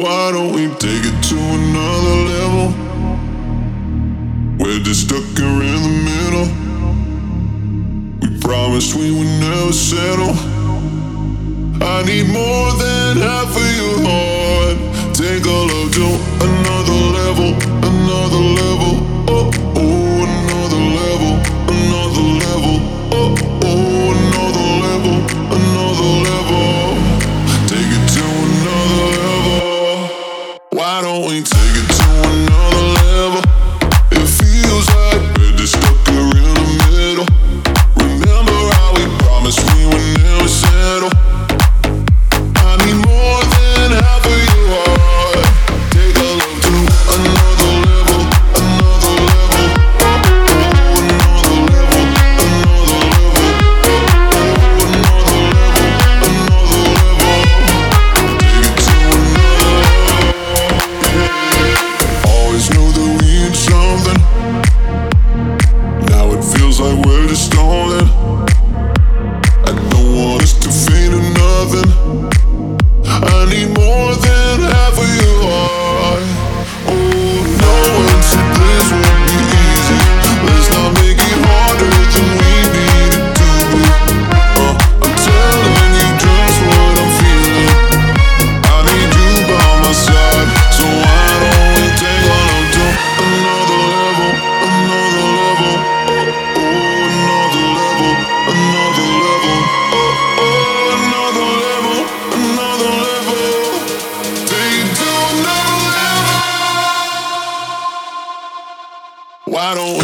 Why don't we take it to another level? We're just stuck here in the middle. We promised we would never settle. I need more than half of your heart. Take a look to another level, another level. Oh, oh, another level, another level. Oh, oh, another level, another level. Take it to another level. Why don't we take it to another level? It feels like we're just stuck here in the middle. Remember how we promised we would never settle. I need more than half of your heart. Take a look to another level, another level. Oh, oh, another level, another level. Oh, oh, another level, another level. Take it to another level. Always knew that we had something. Now it feels like we're just stalling. I don't want us to fade to nothing. I need more than half of your heart. Oh, no one said this would be easy. Let's not make it harder than we need it to be. I'm telling you just what I'm feeling. I need you by my side. So why don't we take one up to another level, another level. Oh, oh, another level, another level. Oh, oh, another level, another level. Take it to another level. Why don't we